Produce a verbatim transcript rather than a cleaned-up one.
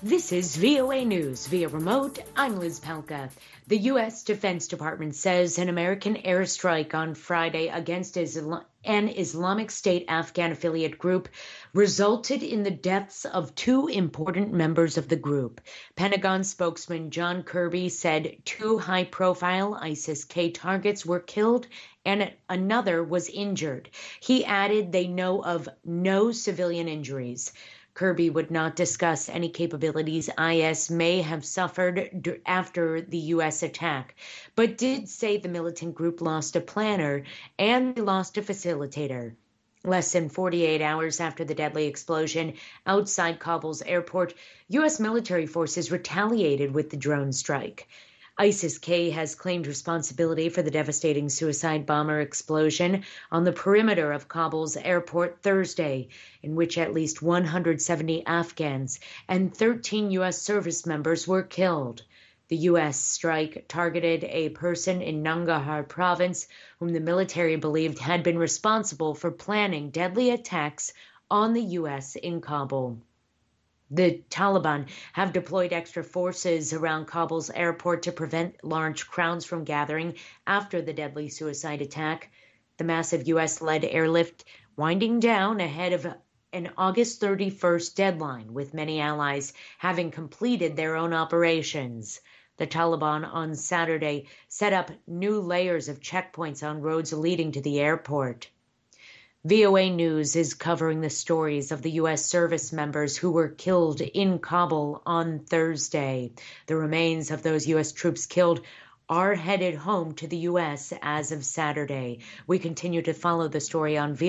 This is V O A News via remote. I'm Liz Palka. The U S Defense Department says an American airstrike on Friday against Islam- an Islamic State Afghan affiliate group resulted in the deaths of two important members of the group. Pentagon spokesman John Kirby said two high-profile ISIS-K targets were killed and another was injured. He added they know of no civilian injuries. Kirby would not discuss any capabilities I S may have suffered after the U S attack, but did say the militant group lost a planner and lost a facilitator. Less than forty-eight hours after the deadly explosion outside Kabul's airport, U S military forces retaliated with the drone strike. ISIS-K has claimed responsibility for the devastating suicide bomber explosion on the perimeter of Kabul's airport Thursday, in which at least one hundred seventy Afghans and thirteen U S service members were killed. The U S strike targeted a person in Nangarhar province whom the military believed had been responsible for planning deadly attacks on the U S in Kabul. The Taliban have deployed extra forces around Kabul's airport to prevent large crowds from gathering after the deadly suicide attack. The massive U S-led airlift winding down ahead of an August thirty-first deadline, with many allies having completed their own operations. The Taliban on Saturday set up new layers of checkpoints on roads leading to the airport. V O A News is covering the stories of the U S service members who were killed in Kabul on Thursday. The remains of those U S troops killed are headed home to the U S as of Saturday. We continue to follow the story on V O A